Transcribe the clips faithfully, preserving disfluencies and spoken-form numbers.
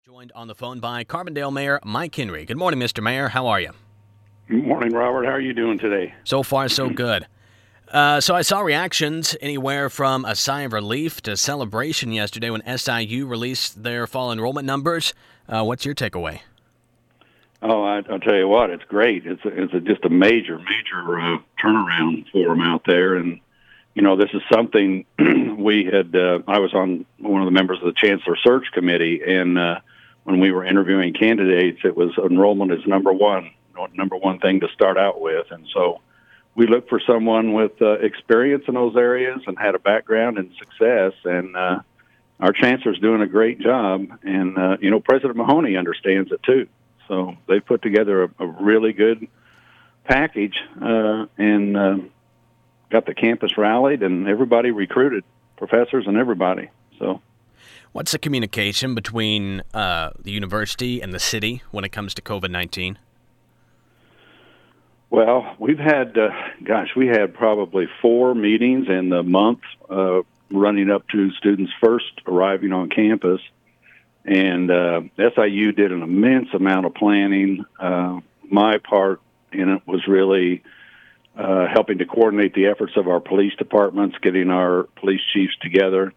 Joined on the phone by Carbondale Mayor Mike Henry. Good morning, Mister Mayor. How are you? Good morning, Robert. How are you doing today? So far, so good. Uh, so I saw reactions anywhere from a sigh of relief to celebration yesterday when S I U released their fall enrollment numbers. Uh, what's your takeaway? Oh, I, I'll tell you what, it's great. It's a, it's a, just a major, major uh, turnaround for them out there. And, you know, this is something we had, uh, I was on one of the members of the Chancellor Search Committee, and uh, when we were interviewing candidates, it was enrollment is number one, number one thing to start out with. And so we looked for someone with uh, experience in those areas and had a background in success. And uh, our chancellor's doing a great job. And, uh, you know, President Mahoney understands it too. So they've put together a, a really good package uh, and uh, got the campus rallied and everybody recruited, professors and everybody. So, what's the communication between uh, the university and the city when it comes to COVID nineteen? Well, we've had, uh, gosh, we had probably four meetings in the month uh, running up to students first arriving on campus. And uh, S I U did an immense amount of planning. Uh, my part in it was really uh, helping to coordinate the efforts of our police departments, getting our police chiefs together,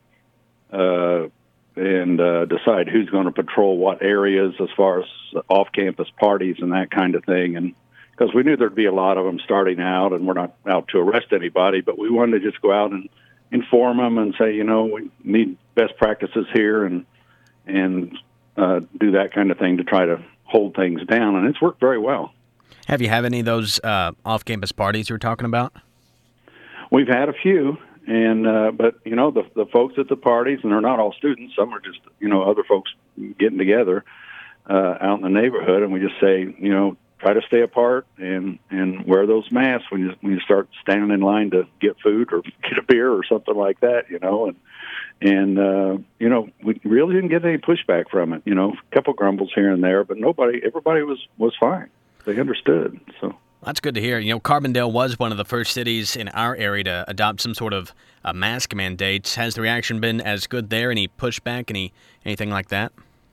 uh, and uh, decide who's going to patrol what areas as far as off-campus parties and that kind of thing. And because we knew there'd be a lot of them starting out, and we're not out to arrest anybody, but we wanted to just go out and inform them and say, you know, we need best practices here and and uh, do that kind of thing to try to hold things down, and it's worked very well. Have you had any of those uh, off-campus parties you were talking about? We've had a few, and uh, but, you know, the the folks at the parties, and they're not all students, some are just, you know, other folks getting together uh, out in the neighborhood, and we just say, you know, try to stay apart and, and wear those masks when you when you start standing in line to get food or get a beer or something like that, you know, and And, uh, you know, we really didn't get any pushback from it, you know, a couple grumbles here and there, but nobody, everybody was, was fine. They understood. So that's good to hear. You know, Carbondale was one of the first cities in our area to adopt some sort of a mask mandate. Has the reaction been as good there? Any pushback, any anything like that?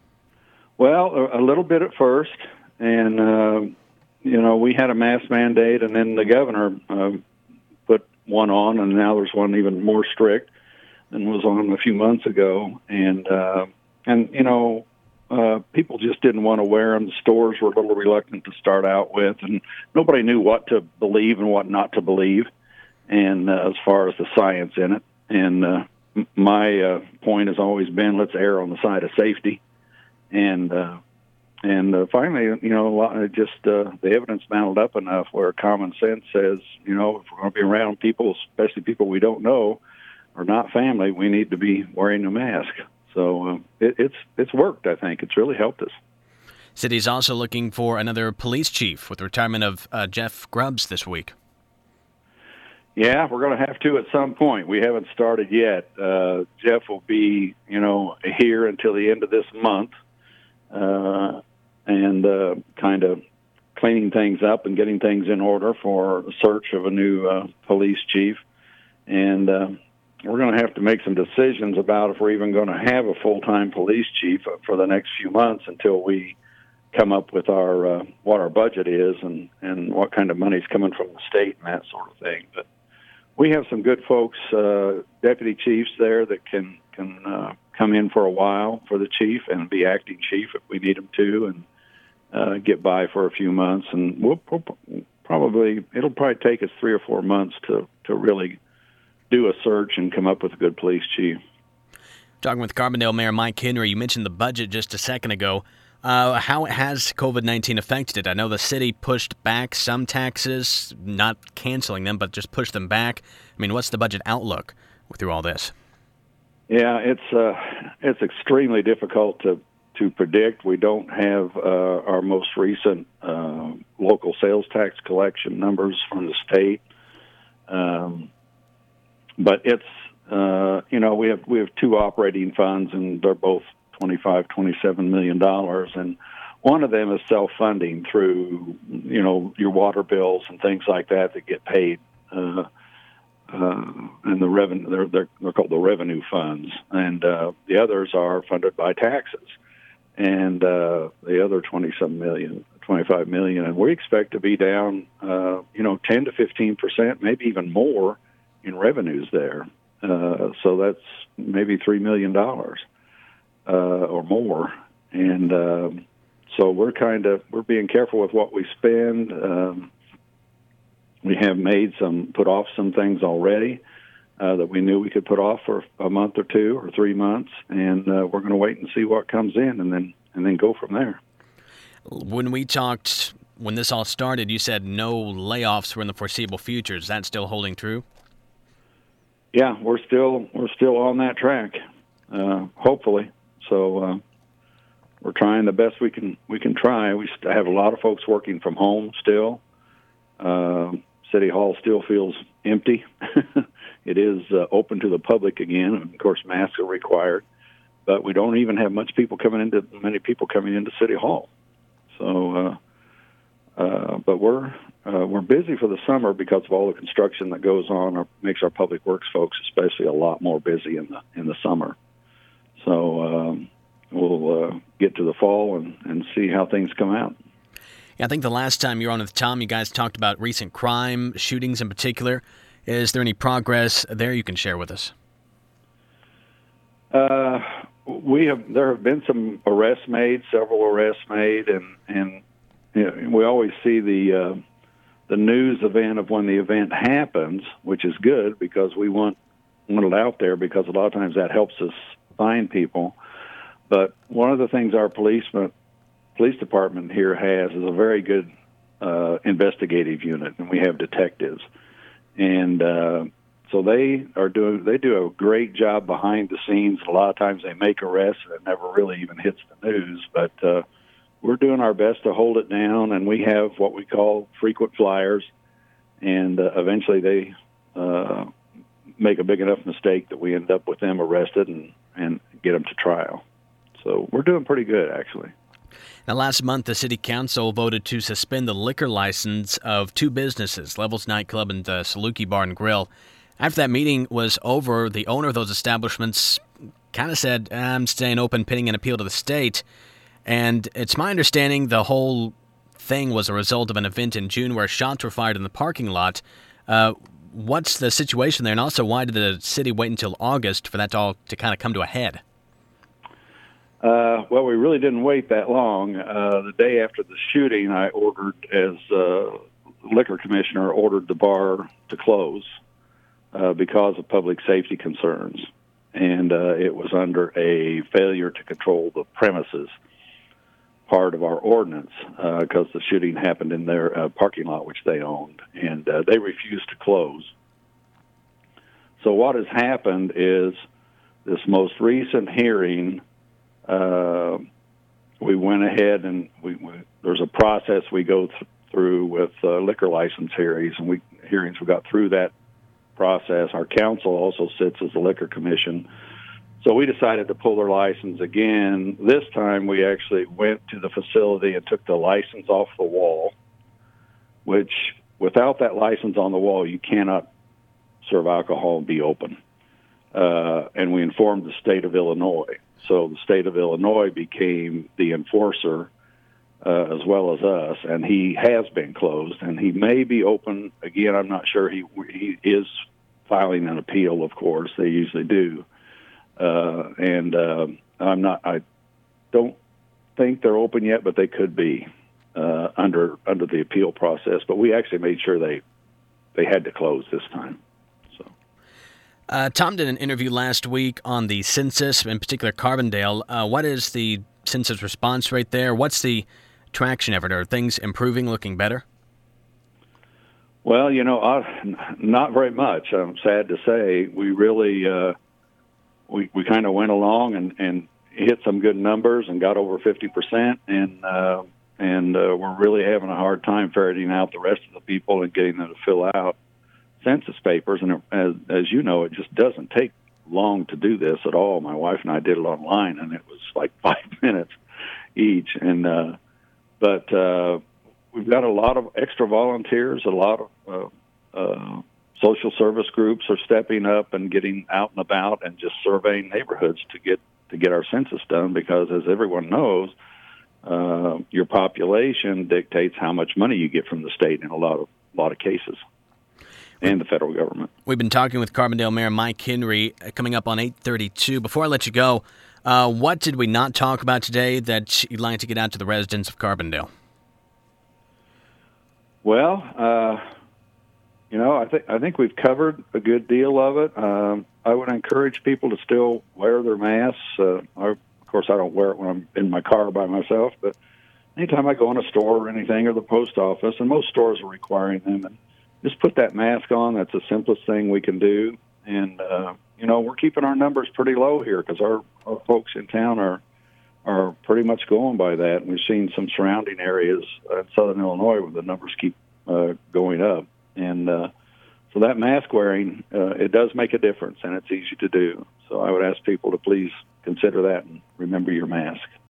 Well, a, a little bit at first. And, uh, you know, we had a mask mandate, and then the governor uh, put one on, and now there's one even more strict and was on a few months ago. And, uh, and you know, uh, people just didn't want to wear them. The stores were a little reluctant to start out with, and nobody knew what to believe and what not to believe, and uh, as far as the science in it. And uh, my uh, point has always been, let's err on the side of safety. And uh, and uh, finally, you know, a lot, it just uh, the evidence mounted up enough where common sense says, you know, if we're going to be around people, especially people we don't know, or not family, we need to be wearing a mask. So uh, it, it's it's worked, I think. It's really helped us. City's also looking for another police chief with the retirement of uh, Jeff Grubbs this week. Yeah, we're going to have to at some point. We haven't started yet. Uh, Jeff will be, you know, here until the end of this month, uh, and uh, kind of cleaning things up and getting things in order for the search of a new uh, police chief. And uh, we're going to have to make some decisions about if we're even going to have a full-time police chief for the next few months until we come up with our uh, what our budget is and, and what kind of money's coming from the state and that sort of thing. But we have some good folks, uh, deputy chiefs there that can can uh, come in for a while for the chief and be acting chief if we need them to, and uh, get by for a few months. And we'll, we'll probably it'll probably take us three or four months to to really do a search and come up with a good police chief. Talking with Carbondale Mayor Mike Henry, you mentioned the budget just a second ago. Uh, how has COVID nineteen affected it? I know the city pushed back some taxes, not canceling them, but just pushed them back. I mean, what's the budget outlook through all this? Yeah, it's uh, it's extremely difficult to, to predict. We don't have uh, our most recent uh, local sales tax collection numbers from the state. Um But it's, uh, you know, we have we have two operating funds, and they're both twenty-five, twenty-seven million dollars, and one of them is self-funding through, you know, your water bills and things like that that get paid, uh, uh, and the revenue they're, they're they're called the revenue funds, and uh, the others are funded by taxes. and uh, the other twenty-some million, twenty-five million. And we expect to be down, uh, you know, ten to fifteen percent, maybe even more in revenues there. Uh, so that's maybe three million dollars uh, or more. And uh, so we're kind of, we're being careful with what we spend. Um, we have made some, put off some things already uh, that we knew we could put off for a month or two or three months. And uh, we're going to wait and see what comes in and then, and then go from there. When we talked, when this all started, you said no layoffs were in the foreseeable future. Is that still holding true? Yeah, we're still we're still on that track, uh, hopefully. So uh, we're trying the best we can we can try. We have a lot of folks working from home still. Uh, City Hall still feels empty. It is uh, open to the public again, and of course masks are required. But we don't even have much people coming into many people coming into City Hall. So, uh, uh, but we're uh, we're busy for the summer because of all the construction that goes on. It makes our public works folks, especially, a lot more busy in the in the summer. So um, we'll uh, get to the fall and, and see how things come out. Yeah, I think the last time you were on with Tom, you guys talked about recent crime, shootings in particular. Is there any progress there you can share with us? Uh, we have there have been some arrests made, several arrests made, and and you know, we always see the uh, the news event of when the event happens, which is good because we want want it out there because a lot of times that helps us find people. But one of the things our policeman police department here has is a very good uh, investigative unit, and we have detectives, and uh, so they are doing they do a great job behind the scenes. A lot of times they make arrests and it never really even hits the news, but uh, we're doing our best to hold it down, and we have what we call frequent flyers, and uh, eventually they uh, make a big enough mistake that we end up with them arrested and, and get them to trial. So we're doing pretty good, actually. Now, last month, the City Council voted to suspend the liquor license of two businesses, Levels Nightclub and uh, Saluki Bar and Grill. After that meeting was over, the owner of those establishments kind of said, I'm staying open pending an appeal to the state. And it's my understanding the whole thing was a result of an event in June where shots were fired in the parking lot. Uh, what's the situation there? And also, why did the city wait until August for that to all to kind of come to a head? Uh, well, we really didn't wait that long. Uh, the day after the shooting, I ordered, as uh, liquor commissioner, ordered the bar to close uh, because of public safety concerns. And uh, it was under a failure to control the premises part of our ordinance because uh, the shooting happened in their uh, parking lot, which they owned, and uh, they refused to close. So what has happened is this most recent hearing, uh, we went ahead and we, we there's a process we go th- through with uh, liquor license hearings, and we hearings we got through that process. Our council also sits as the liquor commission. So we decided to pull their license again. This time we actually went to the facility and took the license off the wall, which without that license on the wall, you cannot serve alcohol and be open. Uh, and we informed the state of Illinois. So the state of Illinois became the enforcer uh, as well as us, and he has been closed, and he may be open again. I'm not sure. He, he is filing an appeal, of course. They usually do. Uh, and uh, I'm not. I don't think they're open yet, but they could be uh, under under the appeal process. But we actually made sure they they had to close this time. So, uh, Tom did an interview last week on the census, in particular Carbondale. Uh, what is the census response rate there? What's the traction effort? Are things improving, looking better? Well, you know, I, not very much. I'm sad to say. We really. Uh, We we kind of went along and, and hit some good numbers and got over fifty percent, and uh, and uh, we're really having a hard time ferreting out the rest of the people and getting them to fill out census papers. And it, as as you know, it just doesn't take long to do this at all. My wife and I did it online, and it was like five minutes each. And uh, but uh, we've got a lot of extra volunteers, a lot of uh, uh, social service groups are stepping up and getting out and about and just surveying neighborhoods to get to get our census done because, as everyone knows, uh, your population dictates how much money you get from the state in a lot of a lot of cases, and the federal government. We've been talking with Carbondale Mayor Mike Henry, uh, coming up on eight thirty-two. Before I let you go, uh, what did we not talk about today that you'd like to get out to the residents of Carbondale? Well, uh, you know, I think I think we've covered a good deal of it. Um, I would encourage people to still wear their masks. Uh, I, of course, I don't wear it when I'm in my car by myself, but anytime I go in a store or anything, or the post office, and most stores are requiring them, and just put that mask on. That's the simplest thing we can do. And, uh, you know, we're keeping our numbers pretty low here because our, our folks in town are are pretty much going by that. And we've seen some surrounding areas in southern Illinois where the numbers keep uh, going up. And uh, so that mask wearing, uh, it does make a difference, and it's easy to do. So I would ask people to please consider that and remember your mask.